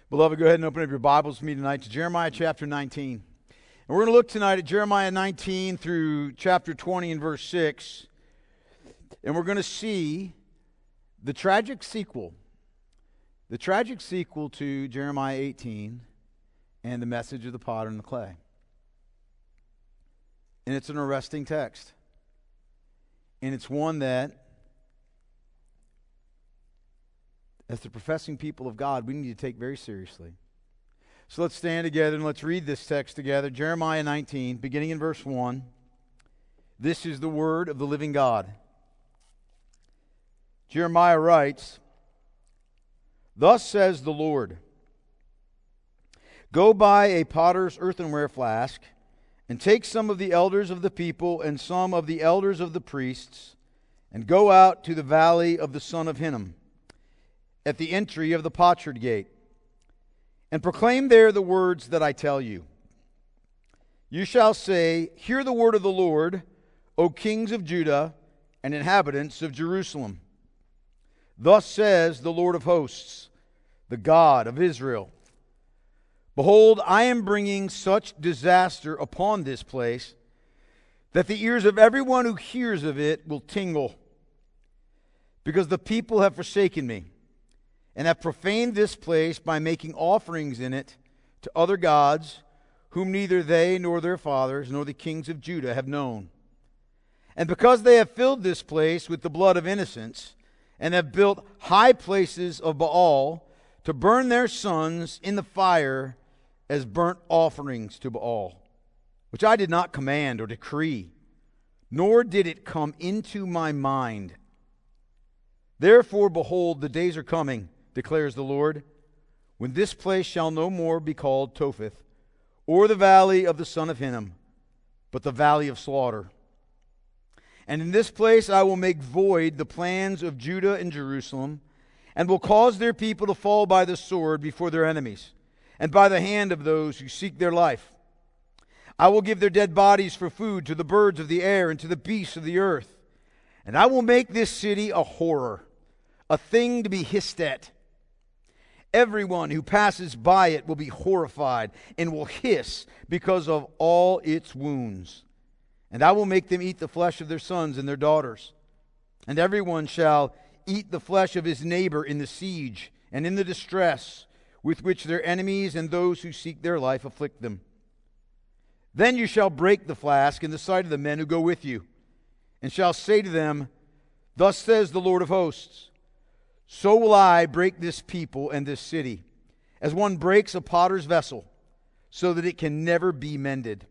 Beloved, go ahead and open up your Bibles with me tonight to Jeremiah chapter 19. And we're going to look tonight at Jeremiah 19 through chapter 20 and verse 6. And we're going to see the tragic sequel to Jeremiah 18 and the message of the potter and the clay. And it's an arresting text. And it's one that, as the professing people of God, we need to take very seriously. So let's stand together and let's read this text together. Jeremiah 19, beginning in verse 1. This is the word of the living God. Jeremiah writes, "Thus says the Lord, go buy a potter's earthenware flask, and take some of the elders of the people and some of the elders of the priests, and go out to the valley of the son of Hinnom, at the entry of the potsherd gate, and proclaim there the words that I tell you. You shall say, hear the word of the Lord, O kings of Judah and inhabitants of Jerusalem. Thus says the Lord of hosts, the God of Israel. Behold, I am bringing such disaster upon this place that the ears of everyone who hears of it will tingle, because the people have forsaken me, and have profaned this place by making offerings in it to other gods, whom neither they nor their fathers nor the kings of Judah have known. And because they have filled this place with the blood of innocents, and have built high places of Baal to burn their sons in the fire as burnt offerings to Baal, which I did not command or decree, nor did it come into my mind. Therefore, behold, the days are coming, declares the Lord, when this place shall no more be called Topheth, or the valley of the son of Hinnom, but the valley of slaughter. And in this place I will make void the plans of Judah and Jerusalem, and will cause their people to fall by the sword before their enemies, and by the hand of those who seek their life. I will give their dead bodies for food to the birds of the air and to the beasts of the earth. And I will make this city a horror, a thing to be hissed at. Everyone who passes by it will be horrified and will hiss because of all its wounds. And I will make them eat the flesh of their sons and their daughters. And everyone shall eat the flesh of his neighbor in the siege and in the distress with which their enemies and those who seek their life afflict them. Then you shall break the flask in the sight of the men who go with you, and shall say to them, Thus says the Lord of hosts, so will I break this people and this city, as one breaks a potter's vessel, so that it can never be mended.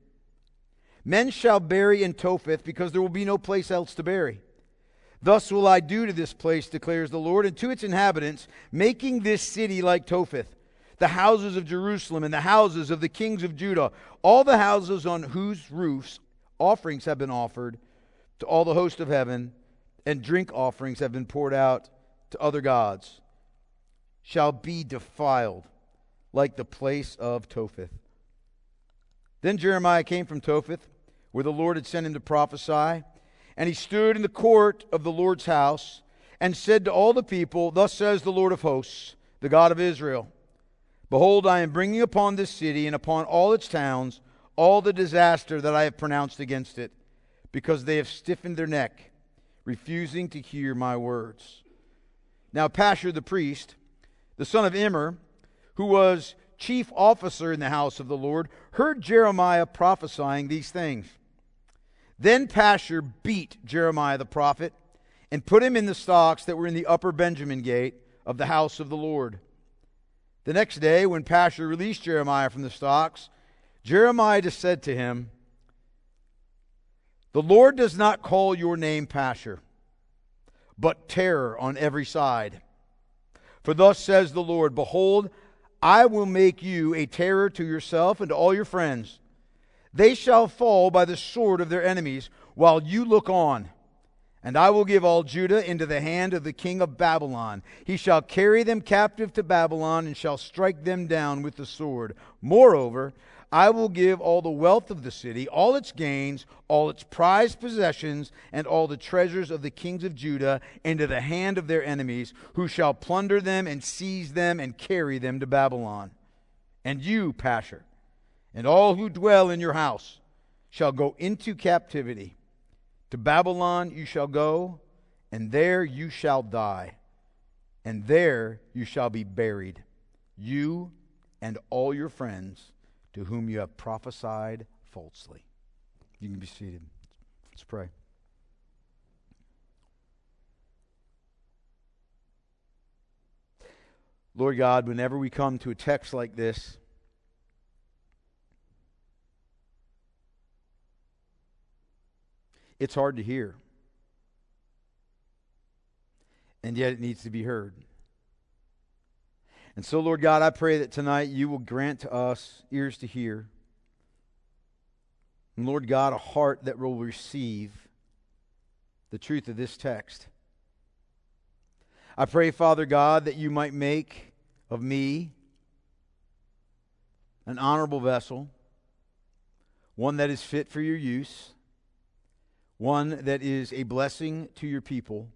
Men shall bury in Topheth, because there will be no place else to bury. Thus will I do to this place, declares the Lord, and to its inhabitants, making this city like Topheth, the houses of Jerusalem and the houses of the kings of Judah, all the houses on whose roofs offerings have been offered to all the host of heaven, and drink offerings have been poured out to other gods, shall be defiled like the place of Topheth. Then Jeremiah came from Topheth, where the Lord had sent him to prophesy, and he stood in the court of the Lord's house, and said to all the people, Thus says the Lord of hosts, the God of Israel, Behold, I am bringing upon this city and upon all its towns all the disaster that I have pronounced against it, because they have stiffened their neck, refusing to hear my words. Now Pashur the priest, the son of Immer, who was chief officer in the house of the Lord, heard Jeremiah prophesying these things. Then Pashur beat Jeremiah the prophet, and put him in the stocks that were in the upper Benjamin gate of the house of the Lord. The next day, when Pashur released Jeremiah from the stocks, Jeremiah said to him, The Lord does not call your name Pashur, but terror on every side. For thus says the Lord, Behold, I will make you a terror to yourself and to all your friends. They shall fall by the sword of their enemies while you look on. And I will give all Judah into the hand of the king of Babylon. He shall carry them captive to Babylon and shall strike them down with the sword. Moreover, I will give all the wealth of the city, all its gains, all its prized possessions, and all the treasures of the kings of Judah into the hand of their enemies, who shall plunder them and seize them and carry them to Babylon. And you, Pashur, and all who dwell in your house shall go into captivity. To Babylon you shall go, and there you shall die, and there you shall be buried, you and all your friends to whom you have prophesied falsely. You can be seated. Let's pray. Lord God, whenever we come to a text like this, it's hard to hear. And yet it needs to be heard. And so, Lord God, I pray that tonight you will grant to us ears to hear. And Lord God, a heart that will receive the truth of this text. I pray, Father God, that you might make of me an honorable vessel, one that is fit for your use, one that is a blessing to your people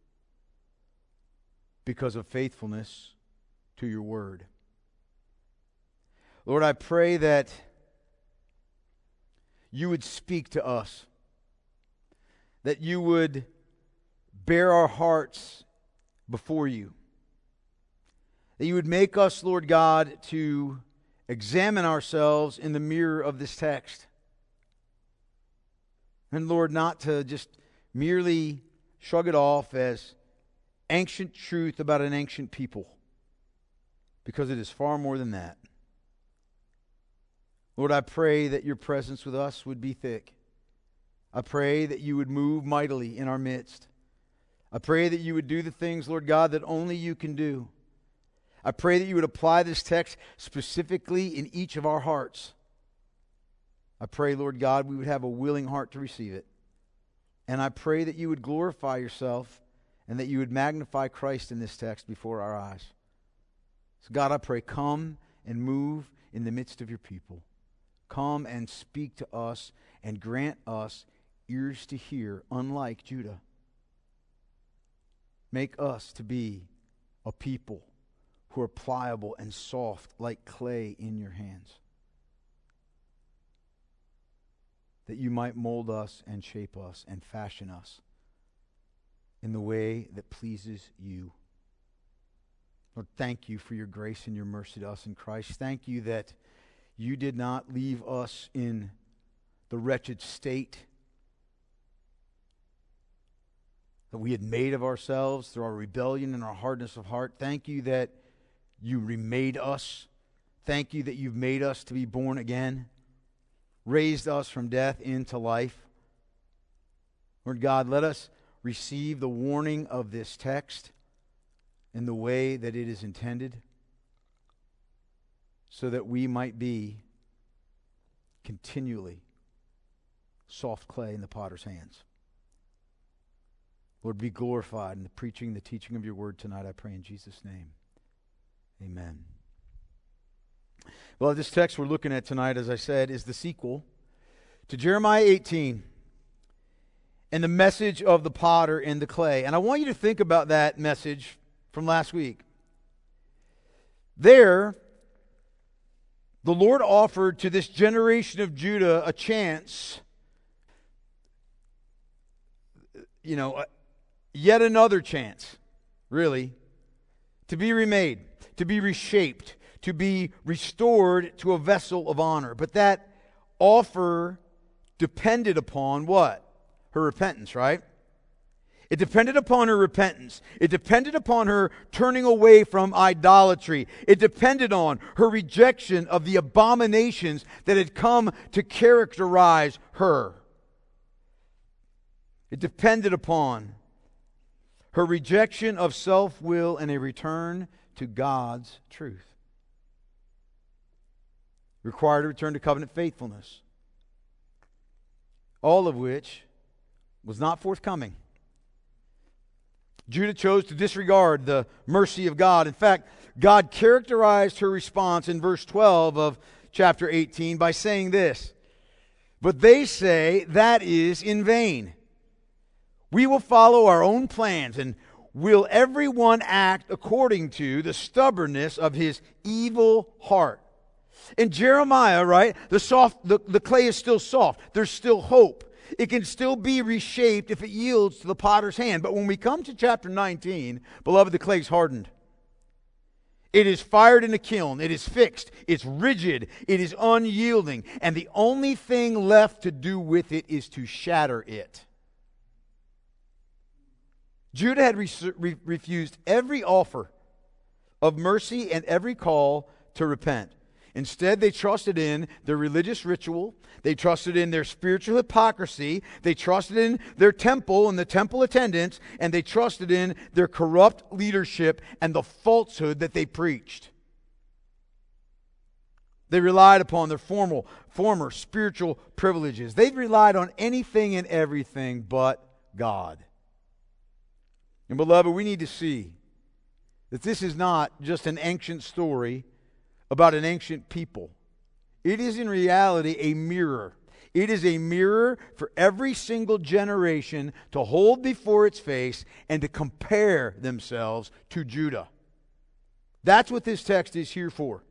because of faithfulness to your word. Lord, I pray that you would speak to us, that you would bear our hearts before you, that you would make us, Lord God, to examine ourselves in the mirror of this text. And Lord, not to just merely shrug it off as ancient truth about an ancient people, because it is far more than that. Lord, I pray that your presence with us would be thick. I pray that you would move mightily in our midst. I pray that you would do the things, Lord God, that only you can do. I pray that you would apply this text specifically in each of our hearts. I pray, Lord God, we would have a willing heart to receive it. And I pray that you would glorify yourself and that you would magnify Christ in this text before our eyes. So God, I pray, come and move in the midst of your people. Come and speak to us and grant us ears to hear, unlike Judah. Make us to be a people who are pliable and soft like clay in your hands, that you might mold us and shape us and fashion us in the way that pleases you. Lord, thank you for your grace and your mercy to us in Christ. Thank you that you did not leave us in the wretched state that we had made of ourselves through our rebellion and our hardness of heart. Thank you that you remade us. Thank you that you've made us to be born again, raised us from death into life. Lord God, let us receive the warning of this text in the way that it is intended, so that we might be continually soft clay in the potter's hands. Lord, be glorified in the preaching and the teaching of your word tonight, I pray in Jesus' name. Amen. Well, this text we're looking at tonight, as I said, is the sequel to Jeremiah 18 and the message of the potter and the clay. And I want you to think about that message from last week. There, the Lord offered to this generation of Judah a chance, yet another chance, really, to be remade, to be reshaped, to be restored to a vessel of honor. But that offer depended upon what? Her repentance, right? It depended upon her repentance. It depended upon her turning away from idolatry. It depended on her rejection of the abominations that had come to characterize her. It depended upon her rejection of self-will and a return to God's truth. Required a return to covenant faithfulness. All of which was not forthcoming. Judah chose to disregard the mercy of God. In fact, God characterized her response in verse 12 of chapter 18 by saying this, "But they say that is in vain. We will follow our own plans, and will everyone act according to the stubbornness of his evil heart." In Jeremiah, right, the clay is still soft. There's still hope. It can still be reshaped if it yields to the potter's hand. But when we come to chapter 19, beloved, the clay's hardened. It is fired in a kiln. It is fixed. It's rigid. It is unyielding. And the only thing left to do with it is to shatter it. Judah had refused every offer of mercy and every call to repent. Instead, they trusted in their religious ritual. They trusted in their spiritual hypocrisy. They trusted in their temple and the temple attendants. And they trusted in their corrupt leadership and the falsehood that they preached. They relied upon their former spiritual privileges. They relied on anything and everything but God. And beloved, we need to see that this is not just an ancient story about an ancient people. It is in reality a mirror. It is a mirror for every single generation to hold before its face and to compare themselves to Judah. That's what this text is here for.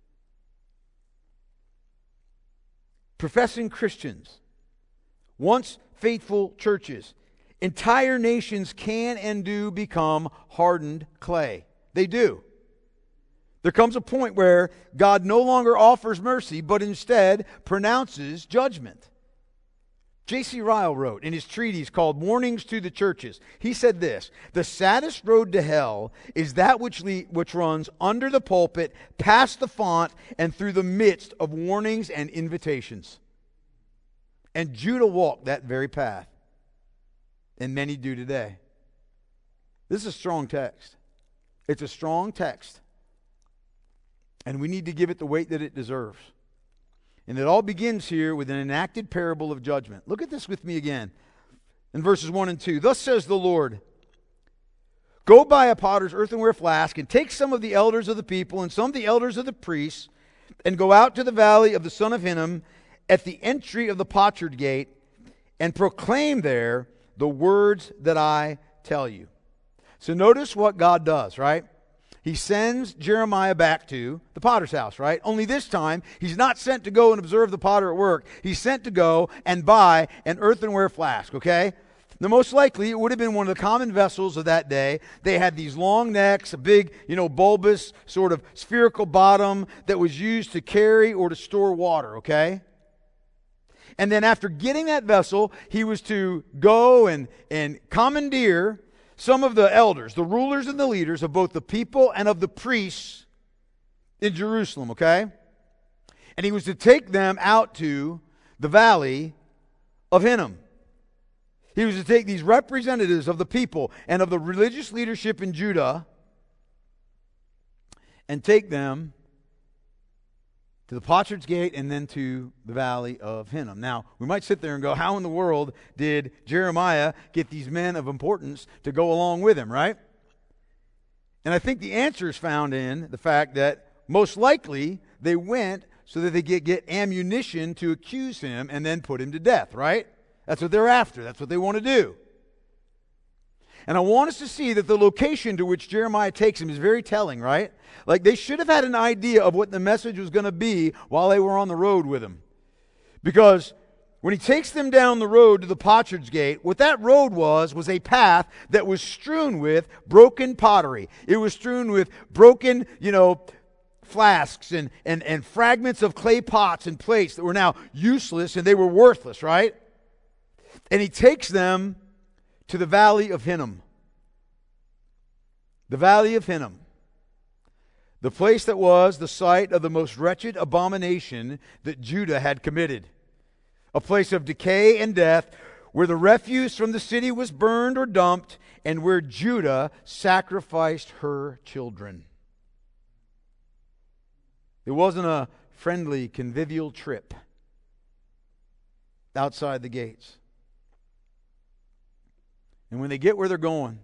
Professing Christians, once faithful churches, entire nations can and do become hardened clay. They do. There comes a point where God no longer offers mercy, but instead pronounces judgment. J.C. Ryle wrote in his treatise called Warnings to the Churches, he said this, "The saddest road to hell is that which runs under the pulpit, past the font, and through the midst of warnings and invitations." And Judah walked that very path. And many do today. This is a strong text. It's a strong text. And we need to give it the weight that it deserves. And it all begins here with an enacted parable of judgment. Look at this with me again. In verses 1 and 2. "Thus says the Lord, go buy a potter's earthenware flask, and take some of the elders of the people, and some of the elders of the priests, and go out to the valley of the son of Hinnom, at the entry of the potsherd gate, and proclaim there the words that I tell you." So notice what God does, right? He sends Jeremiah back to the potter's house, right? Only this time, he's not sent to go and observe the potter at work. He's sent to go and buy an earthenware flask, okay? Now, most likely, it would have been one of the common vessels of that day. They had these long necks, a big, bulbous, sort of spherical bottom that was used to carry or to store water, okay? And then after getting that vessel, he was to go and commandeer some of the elders, the rulers and the leaders of both the people and of the priests in Jerusalem, okay? And he was to take them out to the valley of Hinnom. He was to take these representatives of the people and of the religious leadership in Judah and take them to the potsherd's gate and then to the valley of Hinnom. Now, we might sit there and go, how in the world did Jeremiah get these men of importance to go along with him, right? And I think the answer is found in the fact that most likely they went so that they could get ammunition to accuse him and then put him to death, right? That's what they're after. That's what they want to do. And I want us to see that the location to which Jeremiah takes him is very telling, right? Like they should have had an idea of what the message was going to be while they were on the road with him. Because when he takes them down the road to the potsherd's gate, what that road was a path that was strewn with broken pottery. It was strewn with broken, flasks and fragments of clay pots and plates that were now useless and they were worthless, right? And he takes them to the valley of Hinnom. The valley of Hinnom. The place that was the site of the most wretched abomination that Judah had committed. A place of decay and death where the refuse from the city was burned or dumped and where Judah sacrificed her children. It wasn't a friendly, convivial trip outside the gates. And when they get where they're going,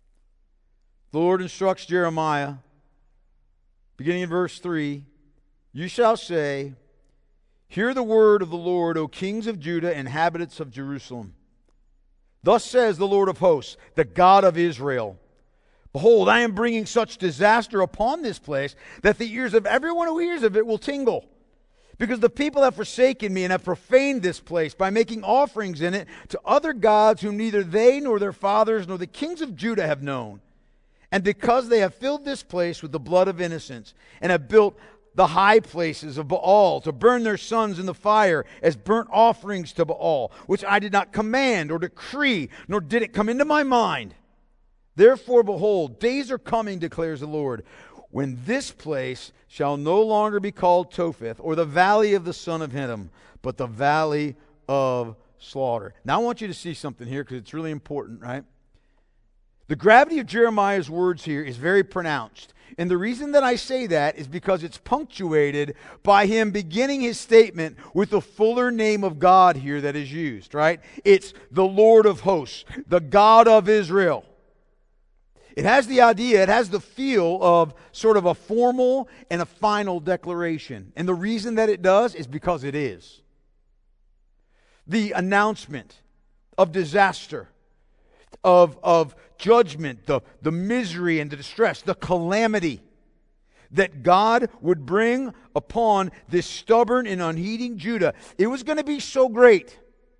the Lord instructs Jeremiah, beginning in verse 3, you shall say, hear the word of the Lord, O kings of Judah, inhabitants of Jerusalem. Thus says the Lord of hosts, the God of Israel, behold, I am bringing such disaster upon this place that the ears of everyone who hears of it will tingle. Because the people have forsaken me and have profaned this place by making offerings in it to other gods whom neither they nor their fathers nor the kings of Judah have known. And because they have filled this place with the blood of innocents and have built the high places of Baal to burn their sons in the fire as burnt offerings to Baal, which I did not command or decree, nor did it come into my mind. Therefore, behold, days are coming, declares the Lord, when this place shall no longer be called Topheth, or the valley of the son of Hinnom, but the valley of slaughter. Now I want you to see something here because it's really important, right? The gravity of Jeremiah's words here is very pronounced. And the reason that I say that is because it's punctuated by him beginning his statement with the fuller name of God here that is used, right? It's the Lord of hosts, the God of Israel. It has the idea, it has the feel of sort of a formal and a final declaration. And the reason that it does is because it is. The announcement of disaster, of judgment, the misery and the distress, the calamity that God would bring upon this stubborn and unheeding Judah. It was going to be so great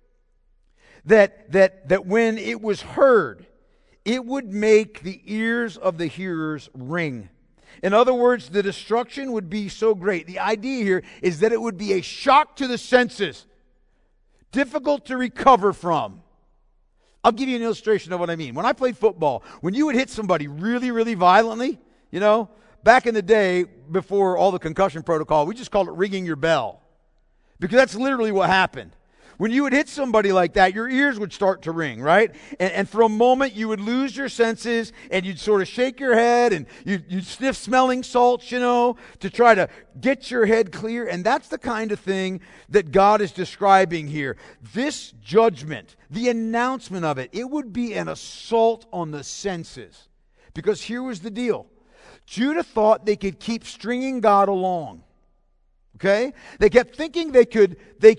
that when it was heard, it would make the ears of the hearers ring. In other words, the destruction would be so great. The idea here is that it would be a shock to the senses, difficult to recover from. I'll give you an illustration of what I mean. When I played football, when you would hit somebody really, really violently, back in the day before all the concussion protocol, we just called it ringing your bell. Because that's literally what happened. When you would hit somebody like that, your ears would start to ring, right? And for a moment, you would lose your senses, and you'd sort of shake your head, and you'd sniff smelling salts, to try to get your head clear. And that's the kind of thing that God is describing here. This judgment, the announcement of it, it would be an assault on the senses. Because here was the deal. Judah thought they could keep stringing God along. Okay? They kept thinking they could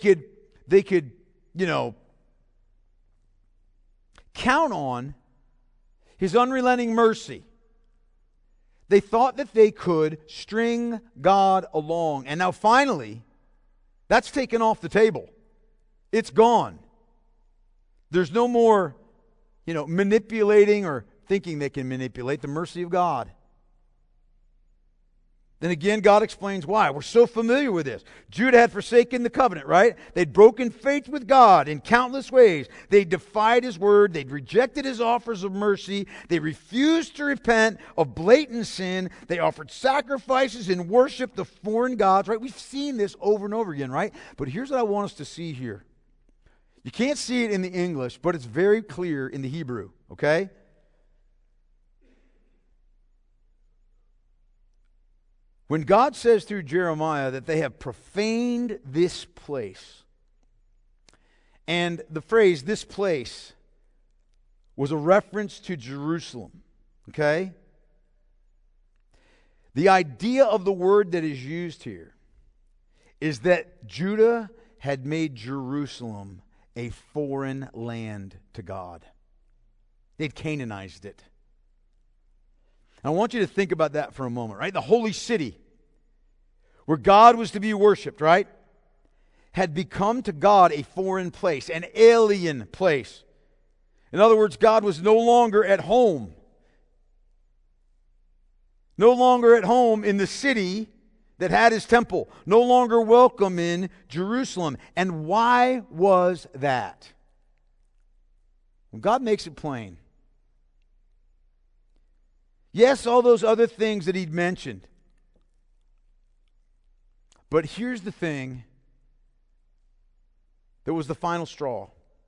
count on His unrelenting mercy. They thought that they could string God along. And now finally, that's taken off the table. It's gone. There's no more, manipulating or thinking they can manipulate the mercy of God. Then again, God explains why. We're so familiar with this. Judah had forsaken the covenant, right? They'd broken faith with God in countless ways. They defied His word. They'd rejected His offers of mercy. They refused to repent of blatant sin. They offered sacrifices and worshiped the foreign gods, right? We've seen this over and over again, right? But here's what I want us to see here. You can't see it in the English, but it's very clear in the Hebrew, okay? When God says through Jeremiah that they have profaned this place, and the phrase, this place, was a reference to Jerusalem, okay? The idea of the word that is used here is that Judah had made Jerusalem a foreign land to God. They'd Canaanized it. I want you to think about that for a moment, right? The holy city, where God was to be worshipped, right, had become to God a foreign place, an alien place. In other words, God was no longer at home. No longer at home in the city that had His temple. No longer welcome in Jerusalem. And why was that? Well, God makes it plain. Yes, all those other things that He'd mentioned. But here's the thing that was the final straw.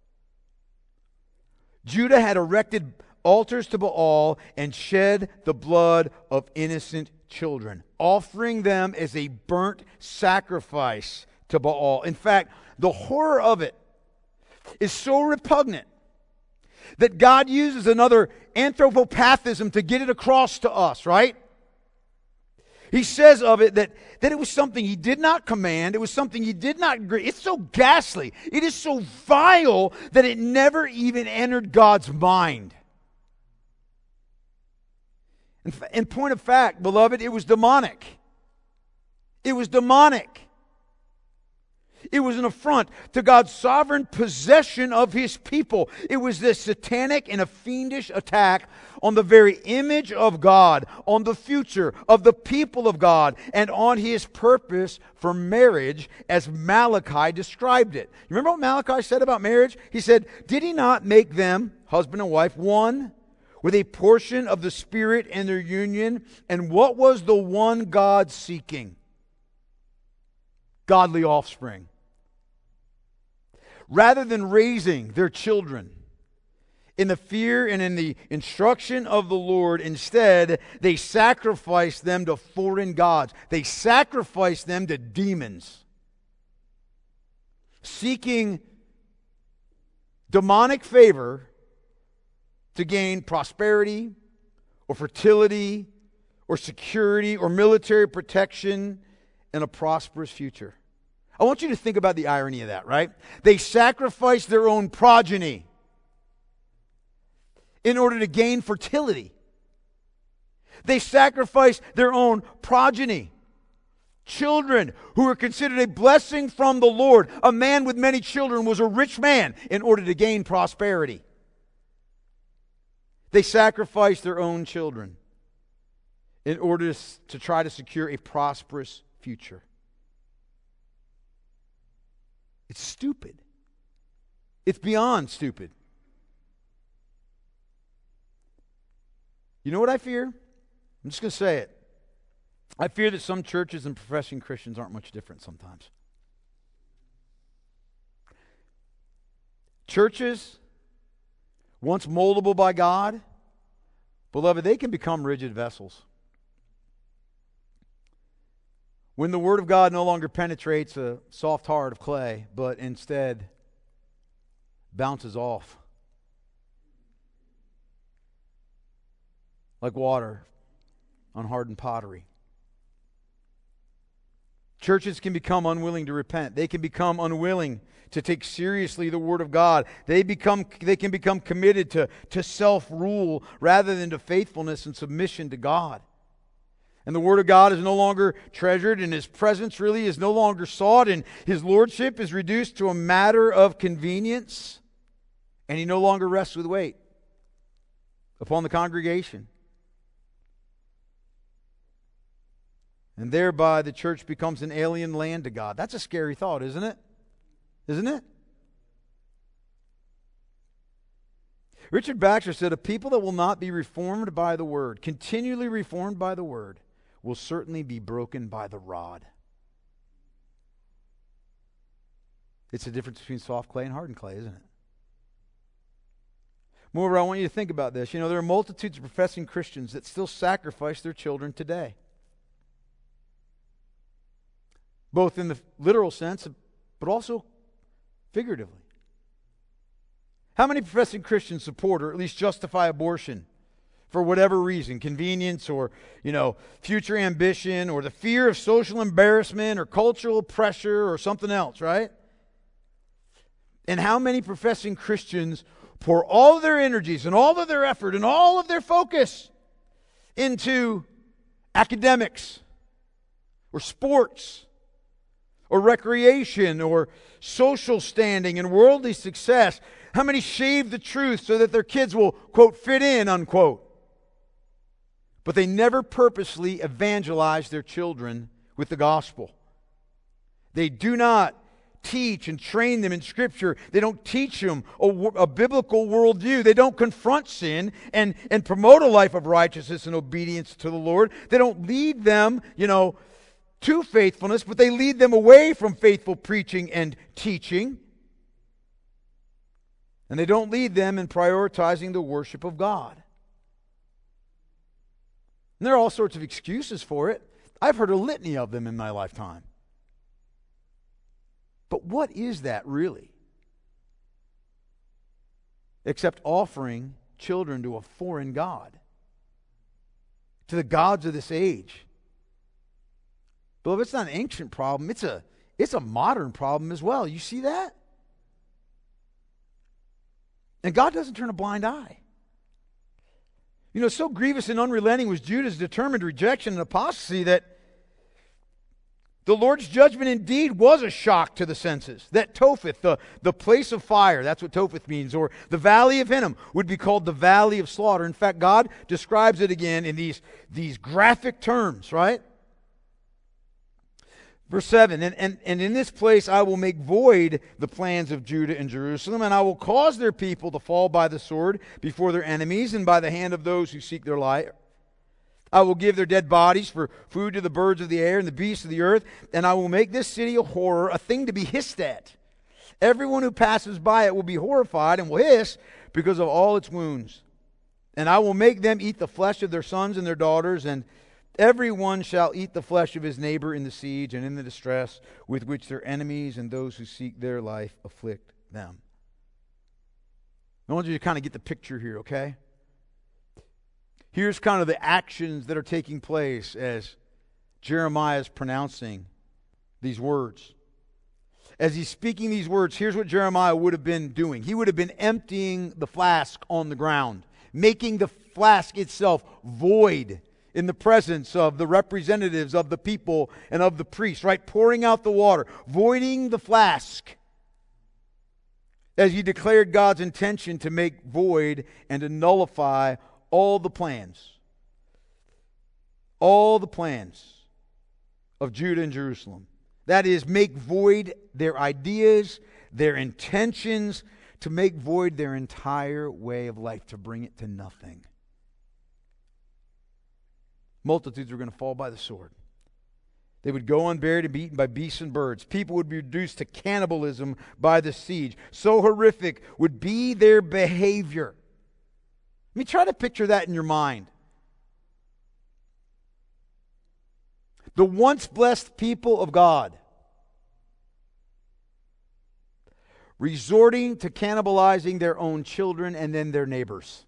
Judah had erected altars to Baal and shed the blood of innocent children, offering them as a burnt sacrifice to Baal. In fact, the horror of it is so repugnant that God uses another anthropopathism to get it across to us, right? He says of it that it was something he did not command. It was something he did not agree. It's so ghastly. It is so vile that it never even entered God's mind. In point of fact, beloved, it was demonic. It was demonic. It was an affront to God's sovereign possession of His people. It was this satanic and a fiendish attack on the very image of God, on the future of the people of God, and on His purpose for marriage as Malachi described it. You remember what Malachi said about marriage? He said, "Did He not make them, husband and wife, one, with a portion of the Spirit in their union? And what was the one God seeking? Godly offspring." Rather than raising their children in the fear and in the instruction of the Lord, instead, they sacrificed them to foreign gods. They sacrificed them to demons, seeking demonic favor to gain prosperity or fertility or security or military protection and a prosperous future. I want you to think about the irony of that, right? They sacrificed their own progeny in order to gain fertility. They sacrificed their own progeny. Children who were considered a blessing from the Lord. A man with many children was a rich man in order to gain prosperity. They sacrificed their own children in order to try to secure a prosperous future. It's stupid. It's beyond stupid. You know what I fear? I'm just going to say it. I fear that some churches and professing Christians aren't much different sometimes. Churches, once moldable by God, beloved, they can become rigid vessels. When the Word of God no longer penetrates a soft heart of clay, but instead bounces off like water on hardened pottery. Churches can become unwilling to repent. They can become unwilling to take seriously the Word of God. They can become committed to self-rule rather than to faithfulness and submission to God. And the Word of God is no longer treasured, and His presence really is no longer sought, and His Lordship is reduced to a matter of convenience, and He no longer rests with weight upon the congregation. And thereby the church becomes an alien land to God. That's a scary thought, isn't it? Isn't it? Richard Baxter said, "A people that will not be reformed by the Word, continually reformed by the Word, will certainly be broken by the rod." It's the difference between soft clay and hardened clay, isn't it? Moreover, I want you to think about this. You know, there are multitudes of professing Christians that still sacrifice their children today, both in the literal sense, but also figuratively. How many professing Christians support or at least justify abortion for whatever reason, convenience or, future ambition or the fear of social embarrassment or cultural pressure or something else, right? And how many professing Christians pour all of their energies and all of their effort and all of their focus into academics or sports or recreation or social standing and worldly success? How many shave the truth so that their kids will, quote, fit in, unquote? But they never purposely evangelize their children with the gospel. They do not teach and train them in Scripture. They don't teach them a biblical worldview. They don't confront sin and promote a life of righteousness and obedience to the Lord. They don't lead them, to faithfulness, but they lead them away from faithful preaching and teaching. And they don't lead them in prioritizing the worship of God. And there are all sorts of excuses for it. I've heard a litany of them in my lifetime. But what is that really? Except offering children to a foreign god, to the gods of this age, But it's not an ancient problem. It's a modern problem as well. You see that? And God doesn't turn a blind eye. You know, so grievous and unrelenting was Judah's determined rejection and apostasy that the Lord's judgment indeed was a shock to the senses. That Topheth, the place of fire, that's what Topheth means, or the valley of Hinnom, would be called the valley of slaughter. In fact, God describes it again in these graphic terms, right? Verse 7, and in this place I will make void the plans of Judah and Jerusalem, and I will cause their people to fall by the sword before their enemies and by the hand of those who seek their life. I will give their dead bodies for food to the birds of the air and the beasts of the earth, and I will make this city a horror, a thing to be hissed at. Everyone who passes by it will be horrified and will hiss because of all its wounds. And I will make them eat the flesh of their sons and their daughters, and everyone shall eat the flesh of his neighbor in the siege and in the distress with which their enemies and those who seek their life afflict them. I want you to kind of get the picture here, okay? Here's kind of the actions that are taking place as Jeremiah is pronouncing these words. As he's speaking these words, here's what Jeremiah would have been doing. He would have been emptying the flask on the ground, making the flask itself void in the presence of the representatives of the people and of the priests, right? Pouring out the water, voiding the flask, as he declared God's intention to make void and to nullify all the plans of Judah and Jerusalem. That is, make void their ideas, their intentions, to make void their entire way of life, to bring it to nothing. Multitudes were going to fall by the sword. They would go unburied and be eaten by beasts and birds. People would be reduced to cannibalism by the siege. So horrific would be their behavior. Let me try to picture that in your mind. The once blessed people of God resorting to cannibalizing their own children and then their neighbors.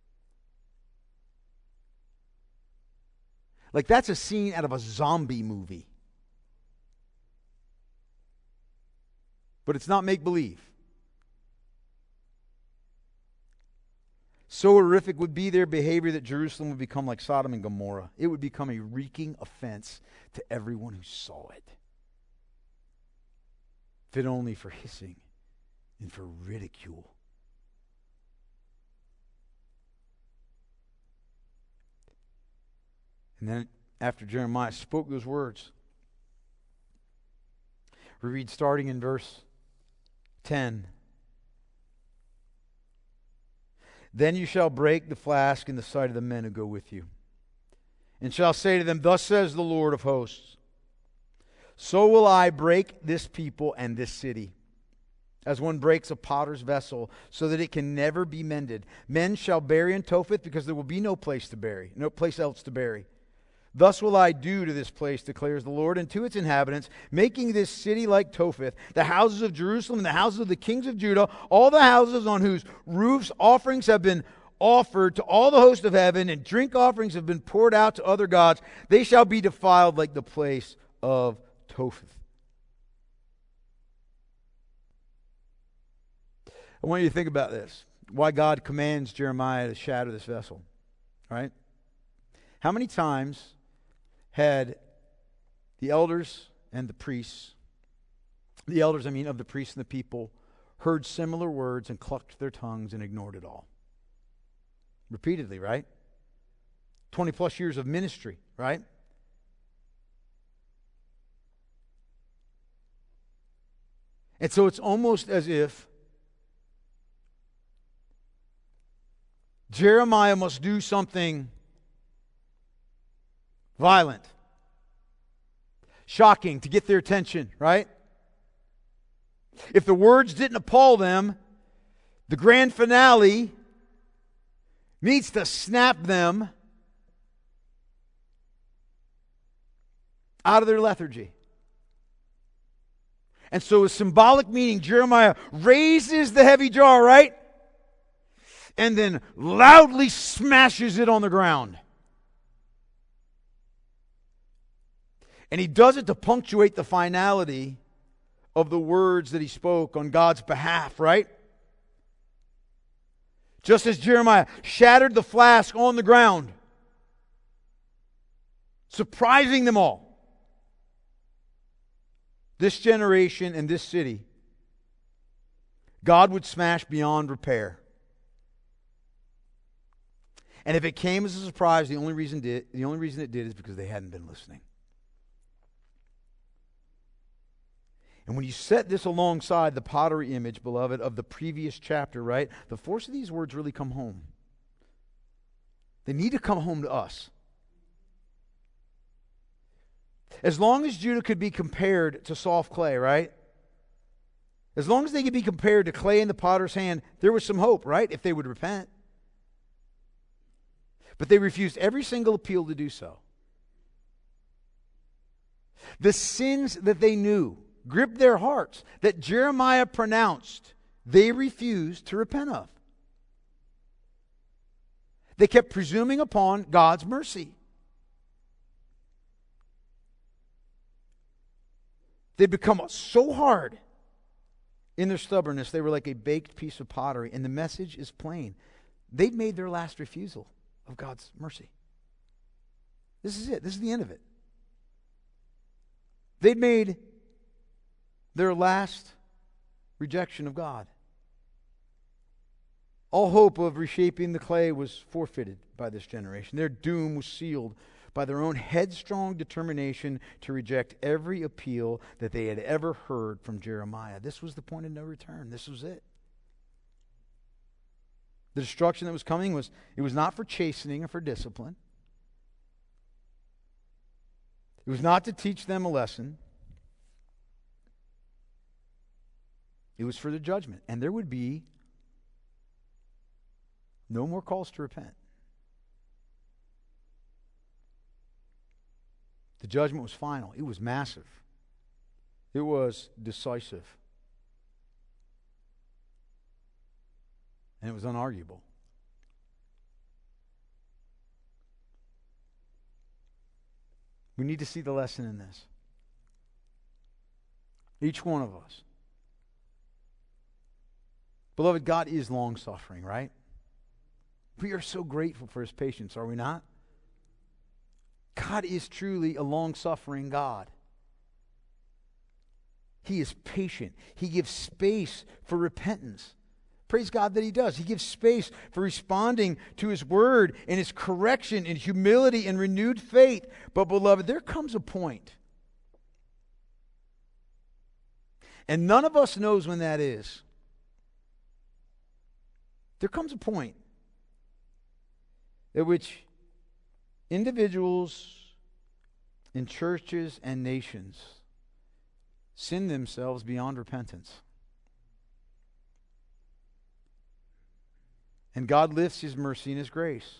Like that's a scene out of a zombie movie. But it's not make-believe. So horrific would be their behavior that Jerusalem would become like Sodom and Gomorrah. It would become a reeking offense to everyone who saw it. Fit only for hissing and for ridicule. And then after Jeremiah spoke those words, we read starting in verse 10. Then you shall break the flask in the sight of the men who go with you, and shall say to them, Thus says the Lord of hosts, so will I break this people and this city, as one breaks a potter's vessel, so that it can never be mended. Men shall bury in Topheth, because there will be no place to bury, no place else to bury. Thus will I do to this place, declares the Lord, and to its inhabitants, making this city like Topheth, the houses of Jerusalem and the houses of the kings of Judah, all the houses on whose roofs offerings have been offered to all the host of heaven, and drink offerings have been poured out to other gods. They shall be defiled like the place of Topheth. I want you to think about this. Why God commands Jeremiah to shatter this vessel. All right? How many times had the elders and the priests, the elders, of the priests and the people, heard similar words and clucked their tongues and ignored it all? Repeatedly, right? 20 plus years of ministry, right? And so it's almost as if Jeremiah must do something violent, shocking, to get their attention, right? If the words didn't appall them, the grand finale needs to snap them out of their lethargy. And so a symbolic meaning, Jeremiah raises the heavy jar, right? And then loudly smashes it on the ground. And he does it to punctuate the finality of the words that he spoke on God's behalf, right? Just as Jeremiah shattered the flask on the ground, surprising them all. This generation and this city, God would smash beyond repair. And if it came as a surprise, the only reason it did is because they hadn't been listening. And when you set this alongside the pottery image, beloved, of the previous chapter, right, the force of these words really come home. They need to come home to us. As long as Judah could be compared to soft clay, right? As long as they could be compared to clay in the potter's hand, there was some hope, right? If they would repent. But they refused every single appeal to do so. The sins that they knew gripped their hearts, that Jeremiah pronounced, they refused to repent of. They kept presuming upon God's mercy. They'd become so hard in their stubbornness, they were like a baked piece of pottery. And the message is plain. They'd made their last refusal of God's mercy. This is it. This is the end of it. They'd made their last rejection of God. All hope of reshaping the clay was forfeited by this generation. Their doom was sealed by their own headstrong determination to reject every appeal that they had ever heard from Jeremiah. This was the point of no return. This was it. The destruction that was coming was not for chastening or for discipline. It was not to teach them a lesson. It was for the judgment. And there would be no more calls to repent. The judgment was final. It was massive. It was decisive. And it was unarguable. We need to see the lesson in this. Each one of us. Beloved, God is long-suffering, right? We are so grateful for His patience, are we not? God is truly a long-suffering God. He is patient. He gives space for repentance. Praise God that He does. He gives space for responding to His word and His correction in humility and renewed faith. But beloved, there comes a point, and none of us knows when that is. There comes a point at which individuals in churches and nations sin themselves beyond repentance. And God lifts His mercy and His grace.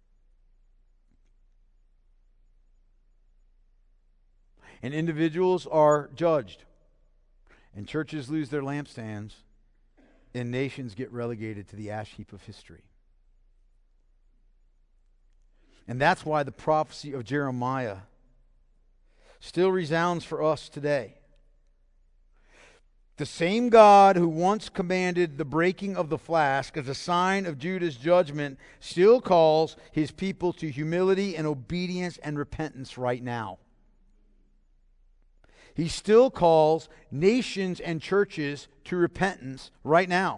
And individuals are judged. And churches lose their lampstands. And nations get relegated to the ash heap of history. And that's why the prophecy of Jeremiah still resounds for us today. The same God who once commanded the breaking of the flask as a sign of Judah's judgment still calls His people to humility and obedience and repentance right now. He still calls nations and churches to repentance right now.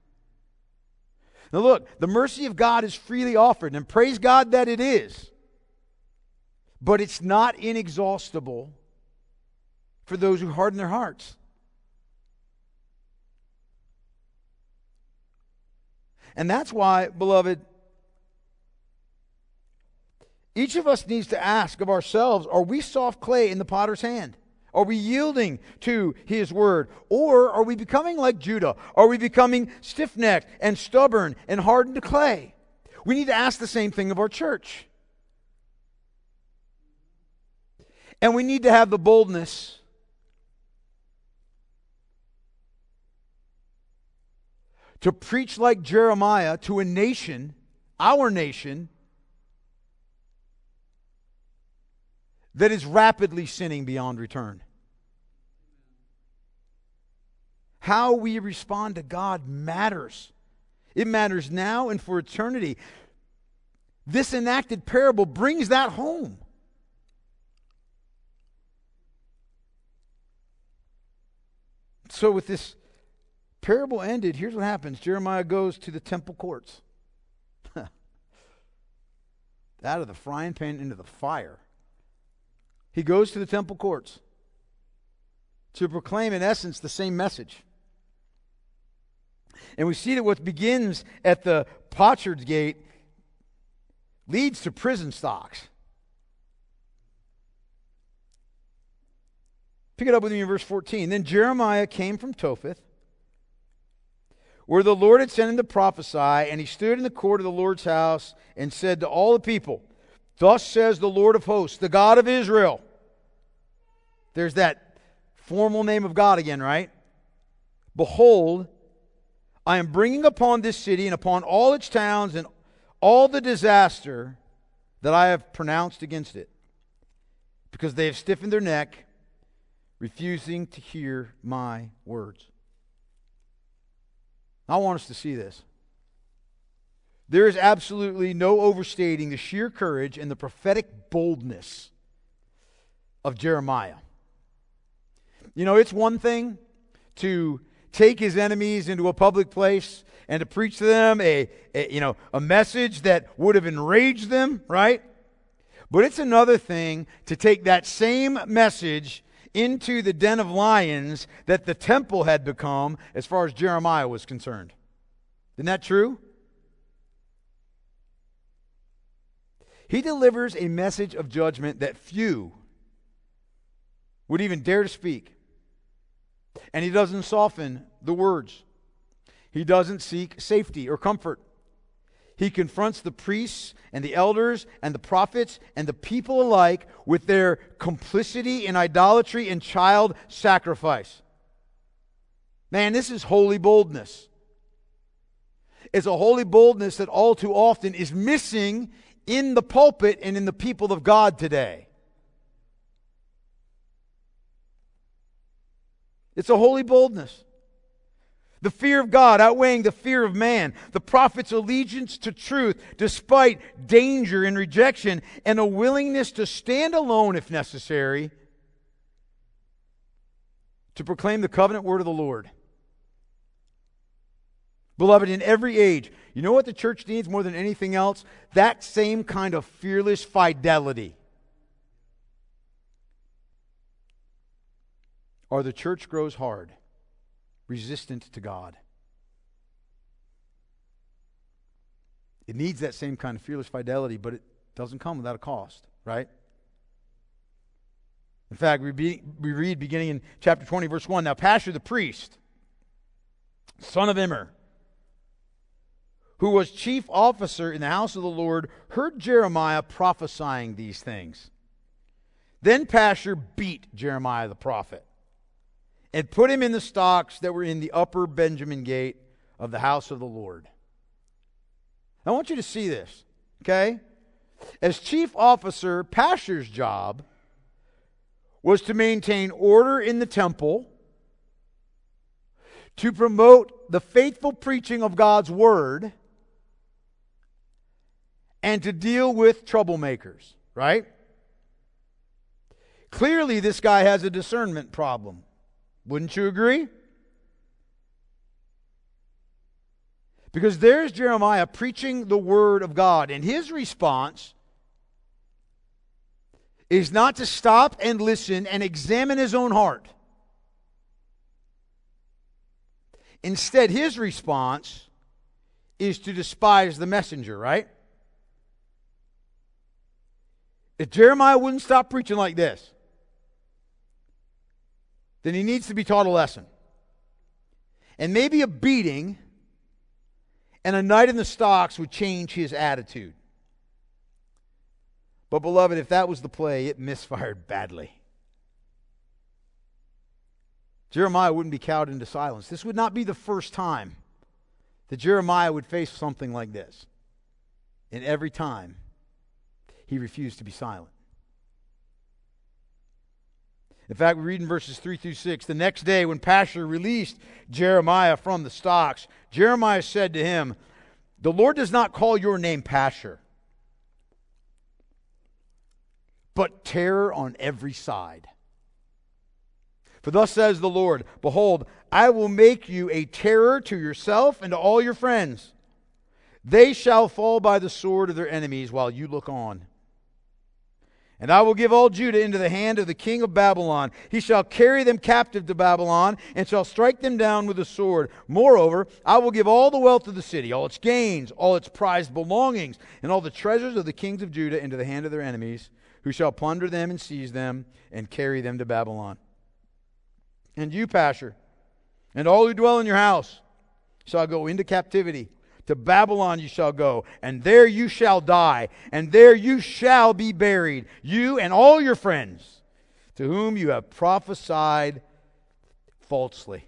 Now look, the mercy of God is freely offered, and praise God that it is. But it's not inexhaustible for those who harden their hearts. And that's why, beloved, each of us needs to ask of ourselves, are we soft clay in the potter's hand? Are we yielding to His word? Or are we becoming like Judah? Are we becoming stiff-necked and stubborn and hardened to clay? We need to ask the same thing of our church. And we need to have the boldness to preach like Jeremiah to a nation, our nation, that is rapidly sinning beyond return. How we respond to God matters. It matters now and for eternity. This enacted parable brings that home. So with this parable ended, here's what happens. Jeremiah goes to the temple courts. Out of the frying pan into the fire. He goes to the temple courts to proclaim, in essence, the same message. And we see that what begins at the potsherd's gate leads to prison stocks. Pick it up with me in verse 14. Then Jeremiah came from Topheth, where the Lord had sent him to prophesy, and he stood in the court of the Lord's house and said to all the people, "Thus says the Lord of hosts, the God of Israel." There's that formal name of God again, right? "Behold, I am bringing upon this city and upon all its towns and all the disaster that I have pronounced against it, because they have stiffened their neck, refusing to hear my words." I want us to see this. There is absolutely no overstating the sheer courage and the prophetic boldness of Jeremiah. You know, it's one thing to take his enemies into a public place and to preach to them a message that would have enraged them, right? But it's another thing to take that same message into the den of lions that the temple had become as far as Jeremiah was concerned. Isn't that true? He delivers a message of judgment that few would even dare to speak. And he doesn't soften the words. He doesn't seek safety or comfort. He confronts the priests and the elders and the prophets and the people alike with their complicity in idolatry and child sacrifice. Man, this is holy boldness. It's a holy boldness that all too often is missing in the pulpit and in the people of God today. It's a holy boldness. The fear of God outweighing the fear of man. The prophet's allegiance to truth despite danger and rejection, and a willingness to stand alone if necessary to proclaim the covenant word of the Lord. Beloved, in every age, you know what the church needs more than anything else? That same kind of fearless fidelity. Or the church grows hard, resistant to God. It needs that same kind of fearless fidelity, but it doesn't come without a cost, right? In fact, we read beginning in chapter 20, verse 1, "Now Pashur the priest, son of Immer, who was chief officer in the house of the Lord, heard Jeremiah prophesying these things. Then Pashur beat Jeremiah the prophet and put him in the stocks that were in the upper Benjamin gate of the house of the Lord." I want you to see this, okay? As chief officer, Pashur's job was to maintain order in the temple, to promote the faithful preaching of God's word, and to deal with troublemakers, right? Clearly, this guy has a discernment problem. Wouldn't you agree? Because there's Jeremiah preaching the word of God, and his response is not to stop and listen and examine his own heart. Instead, his response is to despise the messenger, right? If Jeremiah wouldn't stop preaching like this, then he needs to be taught a lesson. And maybe a beating and a night in the stocks would change his attitude. But beloved, if that was the play, it misfired badly. Jeremiah wouldn't be cowed into silence. This would not be the first time that Jeremiah would face something like this. And every time, he refused to be silent. In fact, we read in verses 3 through 6, the next day when Pashur released Jeremiah from the stocks, Jeremiah said to him, "The Lord does not call your name Pashur, but terror on every side. For thus says the Lord, behold, I will make you a terror to yourself and to all your friends. They shall fall by the sword of their enemies while you look on. And I will give all Judah into the hand of the king of Babylon. He shall carry them captive to Babylon, and shall strike them down with a sword. Moreover, I will give all the wealth of the city, all its gains, all its prized belongings, and all the treasures of the kings of Judah into the hand of their enemies, who shall plunder them and seize them, and carry them to Babylon. And you, Pashur, and all who dwell in your house, shall go into captivity. To Babylon you shall go, and there you shall die, and there you shall be buried, you and all your friends, to whom you have prophesied falsely."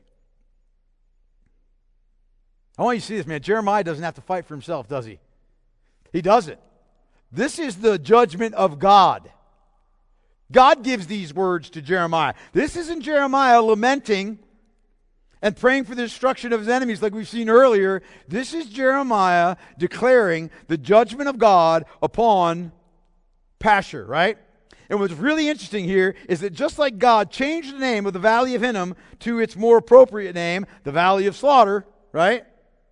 I want you to see this, man. Jeremiah doesn't have to fight for himself, does he? He doesn't. This is the judgment of God. God gives these words to Jeremiah. This isn't Jeremiah lamenting and praying for the destruction of his enemies like we've seen earlier. This is Jeremiah declaring the judgment of God upon Pashur, right? And what's really interesting here is that just like God changed the name of the Valley of Hinnom to its more appropriate name, the Valley of Slaughter, right?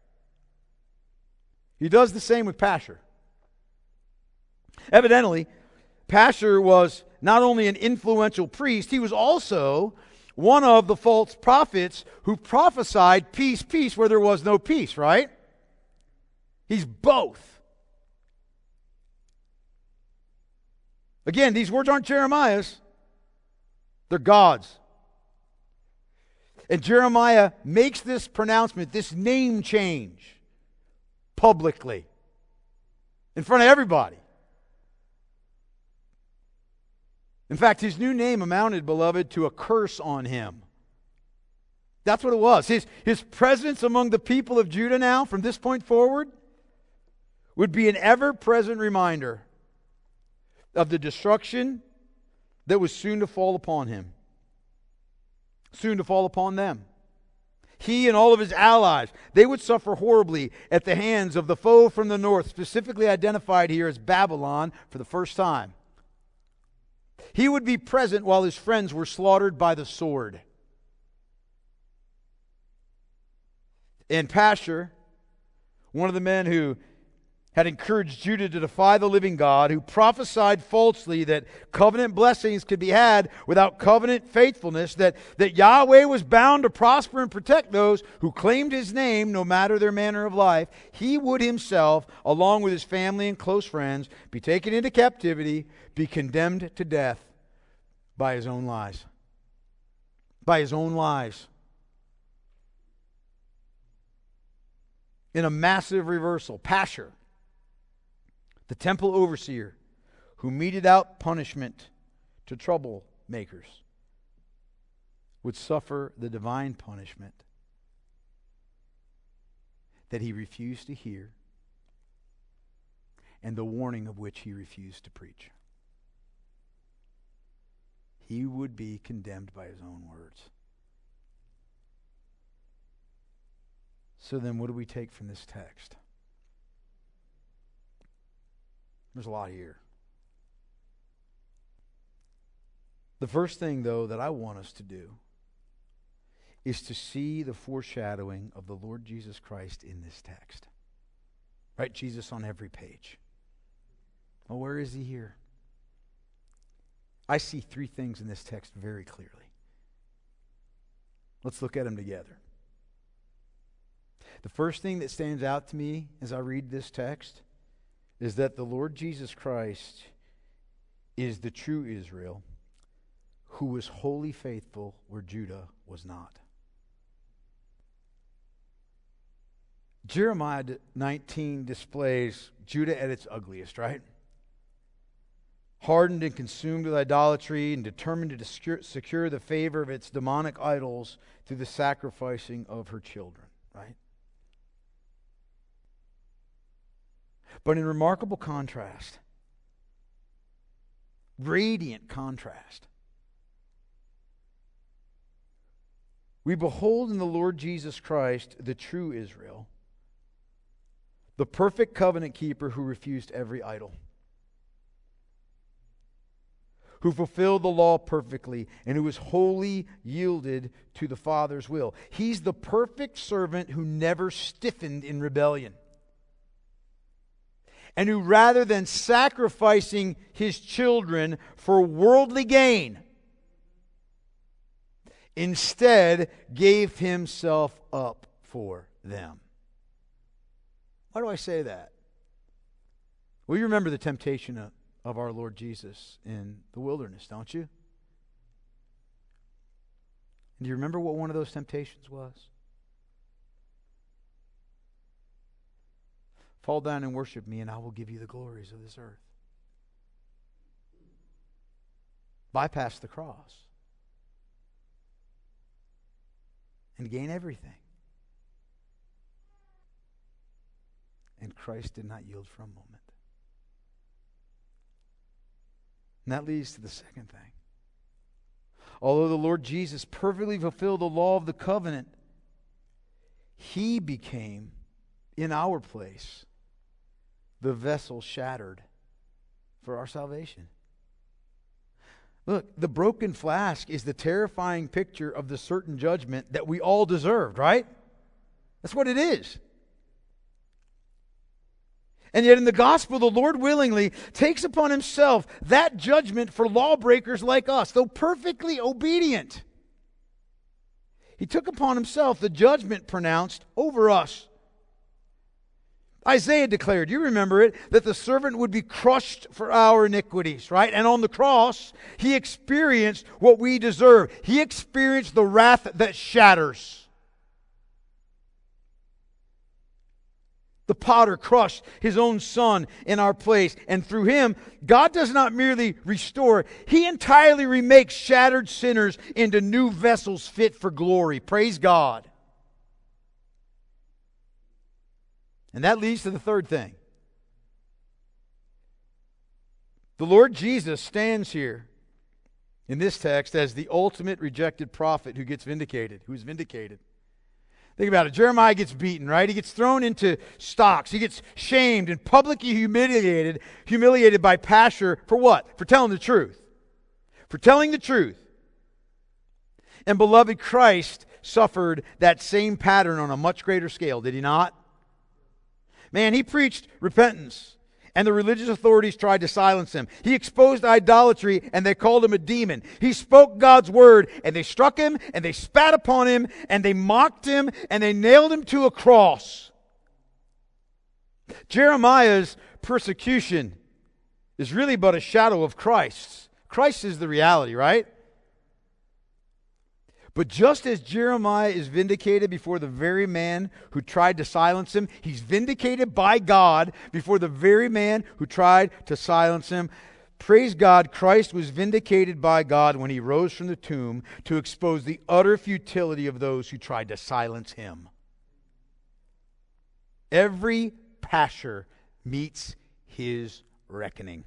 He does the same with Pashur. Evidently, Pashur was not only an influential priest, he was also one of the false prophets who prophesied peace, peace, where there was no peace, right? He's both. Again, these words aren't Jeremiah's. They're God's. And Jeremiah makes this pronouncement, this name change, publicly, in front of everybody. In fact, his new name amounted, beloved, to a curse on him. That's what it was. His presence among the people of Judah now, from this point forward, would be an ever-present reminder of the destruction that was soon to fall upon him. Soon to fall upon them. He and all of his allies, they would suffer horribly at the hands of the foe from the north, specifically identified here as Babylon for the first time. He would be present while his friends were slaughtered by the sword. And Pashur, one of the men who had encouraged Judah to defy the living God, who prophesied falsely that covenant blessings could be had without covenant faithfulness, that Yahweh was bound to prosper and protect those who claimed his name no matter their manner of life, he would himself, along with his family and close friends, be taken into captivity, be condemned to death by his own lies. By his own lies. In a massive reversal, Pashur, the temple overseer who meted out punishment to troublemakers, would suffer the divine punishment that he refused to hear and the warning of which he refused to preach. He would be condemned by his own words. So then what do we take from this text? There's a lot here. The first thing, though, that I want us to do is to see the foreshadowing of the Lord Jesus Christ in this text. Right? Jesus on every page. Well, where is he here? I see three things in this text very clearly. Let's look at them together. The first thing that stands out to me as I read this text is that the Lord Jesus Christ is the true Israel who was wholly faithful where Judah was not. Jeremiah 19 displays Judah at its ugliest, right? Hardened and consumed with idolatry and determined to secure the favor of its demonic idols through the sacrificing of her children, right? But in remarkable contrast, radiant contrast, we behold in the Lord Jesus Christ the true Israel, the perfect covenant keeper who refused every idol, who fulfilled the law perfectly, and who was wholly yielded to the Father's will. He's the perfect servant who never stiffened in rebellion, and who, rather than sacrificing his children for worldly gain, instead gave himself up for them. Why do I say that? Well, you remember the temptation of our Lord Jesus in the wilderness, don't you? And do you remember what one of those temptations was? Fall down and worship me, and I will give you the glories of this earth. Bypass the cross and gain everything. And Christ did not yield for a moment. And that leads to the second thing. Although the Lord Jesus perfectly fulfilled the law of the covenant, He became, in our place, the vessel shattered for our salvation. Look, the broken flask is the terrifying picture of the certain judgment that we all deserved, right? That's what it is. And yet in the gospel, the Lord willingly takes upon himself that judgment for lawbreakers like us, though perfectly obedient. He took upon himself the judgment pronounced over us. Isaiah declared, you remember it, that the servant would be crushed for our iniquities, right? And on the cross, he experienced what we deserve. He experienced the wrath that shatters. The potter crushed his own son in our place. And through him, God does not merely restore, he entirely remakes shattered sinners into new vessels fit for glory. Praise God. And that leads to the third thing. The Lord Jesus stands here in this text as the ultimate rejected prophet who gets vindicated, who is vindicated. Think about it. Jeremiah gets beaten, right? He gets thrown into stocks. He gets shamed and publicly humiliated by Pashur for what? For telling the truth. For telling the truth. And beloved, Christ suffered that same pattern on a much greater scale, did he not? Man, he preached repentance, and the religious authorities tried to silence him. He exposed idolatry, and they called him a demon. He spoke God's word, and they struck him, and they spat upon him, and they mocked him, and they nailed him to a cross. Jeremiah's persecution is really but a shadow of Christ's. Christ is the reality, right? But just as Jeremiah is vindicated before the very man who tried to silence him, he's vindicated by God before the very man who tried to silence him. Praise God, Christ was vindicated by God when he rose from the tomb to expose the utter futility of those who tried to silence him. Every Pashur meets his reckoning.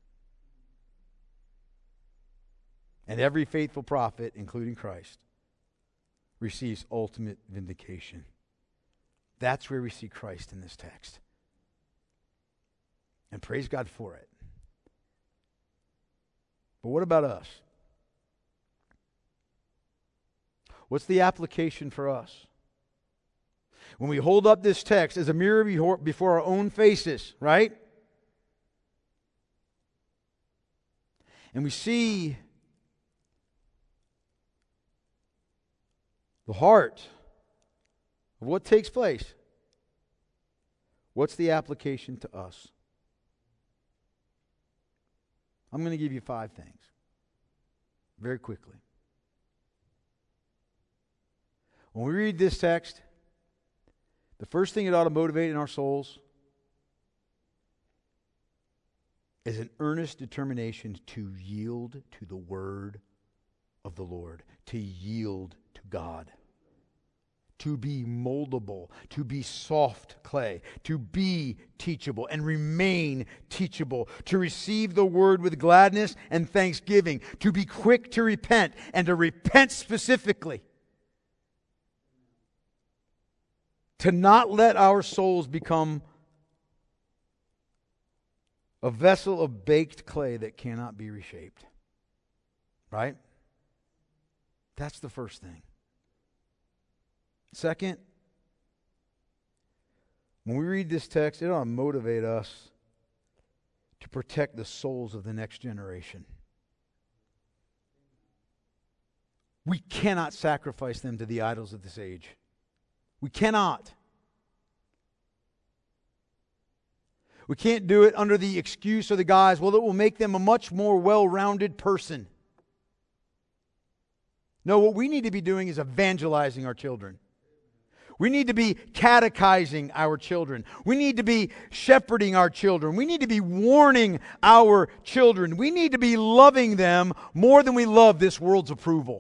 And every faithful prophet, including Christ, receives ultimate vindication. That's where we see Christ in this text. And praise God for it. But what about us? What's the application for us? When we hold up this text as a mirror before our own faces, right? And we see the heart of what takes place. What's the application to us? I'm going to give you 5 things very quickly. When we read this text, the first thing it ought to motivate in our souls is an earnest determination to yield to the word of the Lord, to yield to God, to be moldable, to be soft clay, to be teachable and remain teachable, to receive the word with gladness and thanksgiving, to be quick to repent and to repent specifically. to not let our souls become a vessel of baked clay that cannot be reshaped. Right? That's the first thing. Second, when we read this text, it ought to motivate us to protect the souls of the next generation. We cannot sacrifice them to the idols of this age. We cannot. We can't do it under the excuse or the guise, well, it will make them a much more well-rounded person. No, what we need to be doing is evangelizing our children. We need to be catechizing our children. We need to be shepherding our children. We need to be warning our children. We need to be loving them more than we love this world's approval.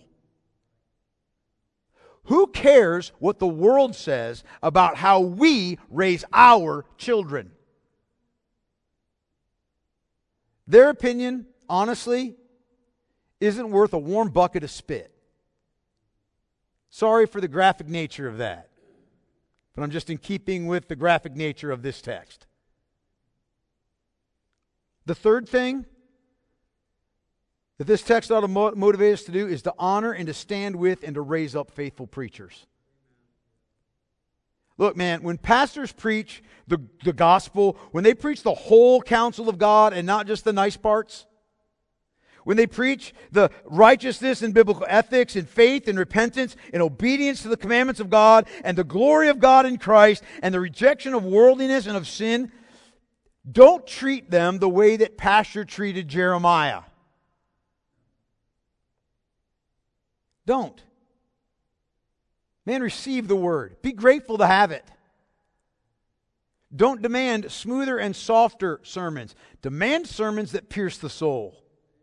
Who cares what the world says about how we raise our children? Their opinion, honestly, isn't worth a warm bucket of spit. Sorry for the graphic nature of that. But I'm just in keeping with the graphic nature of this text. The third thing that this text ought to motivate us to do is to honor and to stand with and to raise up faithful preachers. Look, man, when pastors preach the gospel, when they preach the whole counsel of God and not just the nice parts, when they preach the righteousness and biblical ethics and faith and repentance and obedience to the commandments of God and the glory of God in Christ and the rejection of worldliness and of sin, don't treat them the way that Pastor treated Jeremiah. Don't. Man, receive the word. Be grateful to have it. Don't demand smoother and softer sermons. Demand sermons that pierce the soul.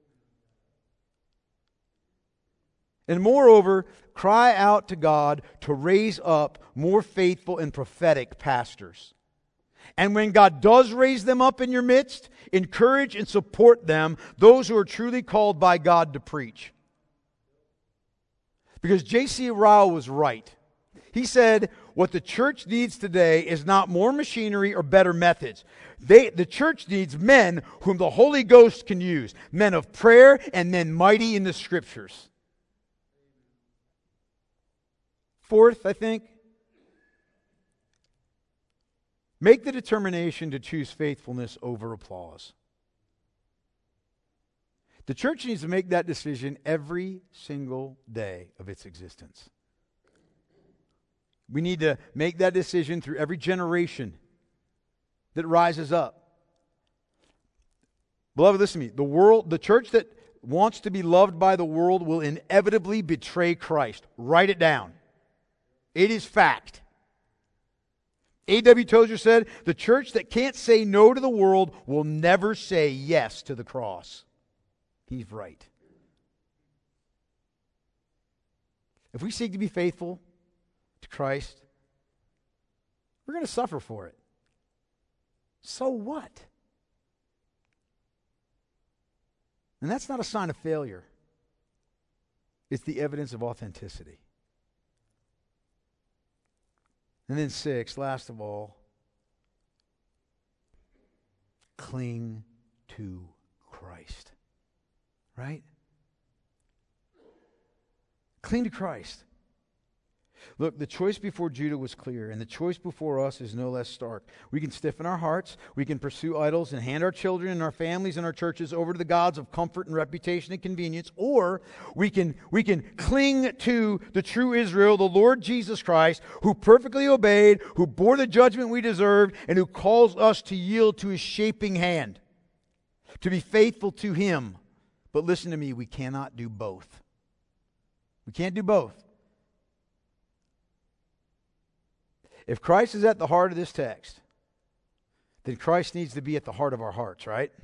And moreover, cry out to God to raise up more faithful and prophetic pastors. And when God does raise them up in your midst, encourage and support them, those who are truly called by God to preach. Because J.C. Ryle was right. He said, what the church needs today is not more machinery or better methods. The church needs men whom the Holy Ghost can use. Men of prayer and men mighty in the Scriptures. Fourth, I think, make the determination to choose faithfulness over applause. The church needs to make that decision every single day of its existence. We need to make that decision through every generation that rises up. Beloved, listen to me. The church that wants to be loved by the world will inevitably betray Christ. Write it down. It is fact. A.W. Tozer said, the church that can't say no to the world will never say yes to the cross. He's right. If we seek to be faithful to Christ, we're going to suffer for it. So what? And that's not a sign of failure. It's the evidence of authenticity. And then 6, last of all, cling to Christ. Right? Cling to Christ. Look, the choice before Judah was clear, and the choice before us is no less stark. We can stiffen our hearts, we can pursue idols and hand our children and our families and our churches over to the gods of comfort and reputation and convenience, or we can cling to the true Israel, the Lord Jesus Christ, who perfectly obeyed, who bore the judgment we deserved, and who calls us to yield to His shaping hand, to be faithful to Him. But listen to me, we cannot do both. We can't do both. If Christ is at the heart of this text, then Christ needs to be at the heart of our hearts, right?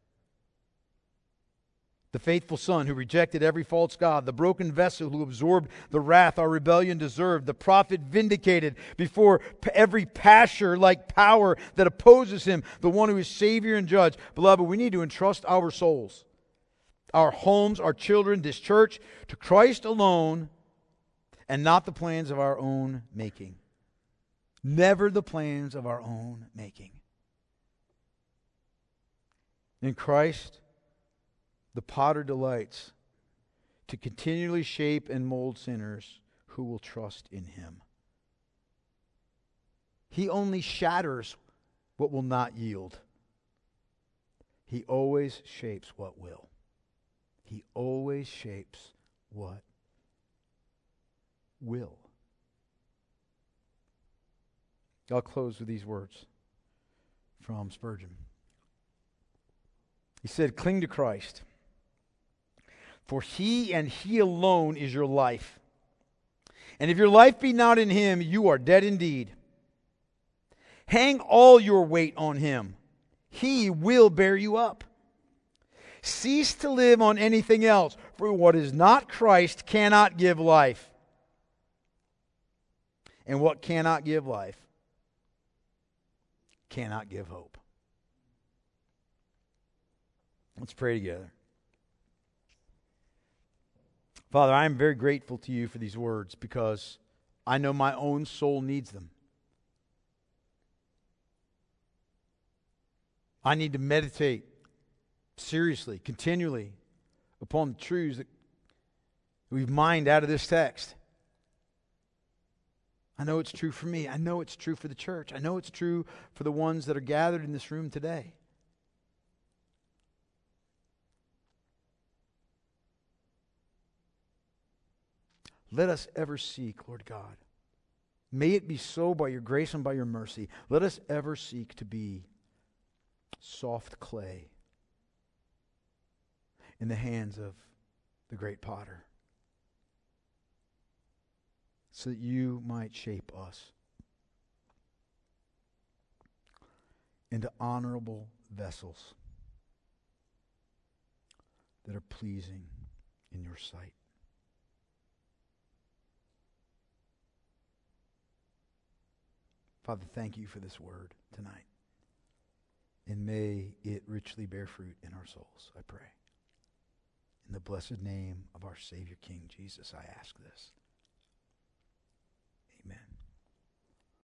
The faithful son who rejected every false god, the broken vessel who absorbed the wrath our rebellion deserved, the prophet vindicated before every pasture-like power that opposes him, the one who is Savior and Judge. Beloved, we need to entrust our souls, our homes, our children, this church, to Christ alone and not the plans of our own making. never the plans of our own making. In Christ, the potter delights to continually shape and mold sinners who will trust in him. He only shatters what will not yield. He always shapes what will. He always shapes what will. I'll close with these words from Spurgeon. He said, "Cling to Christ, for He and He alone is your life. And if your life be not in Him, you are dead indeed. Hang all your weight on Him. He will bear you up. Cease to live on anything else, for what is not Christ cannot give life. And what cannot give life cannot give hope." Let's pray together. Father, I am very grateful to you for these words because I know my own soul needs them. I need to meditate seriously, continually, upon the truths that we've mined out of this text. I know it's true for me. I know it's true for the church. I know it's true for the ones that are gathered in this room today. Let us ever seek, Lord God. May it be so by your grace and by your mercy. Let us ever seek to be soft clay in the hands of the great potter, so that you might shape us into honorable vessels that are pleasing in your sight. Father, thank you for this word tonight. And may it richly bear fruit in our souls, I pray. In the blessed name of our Savior King Jesus, I ask this.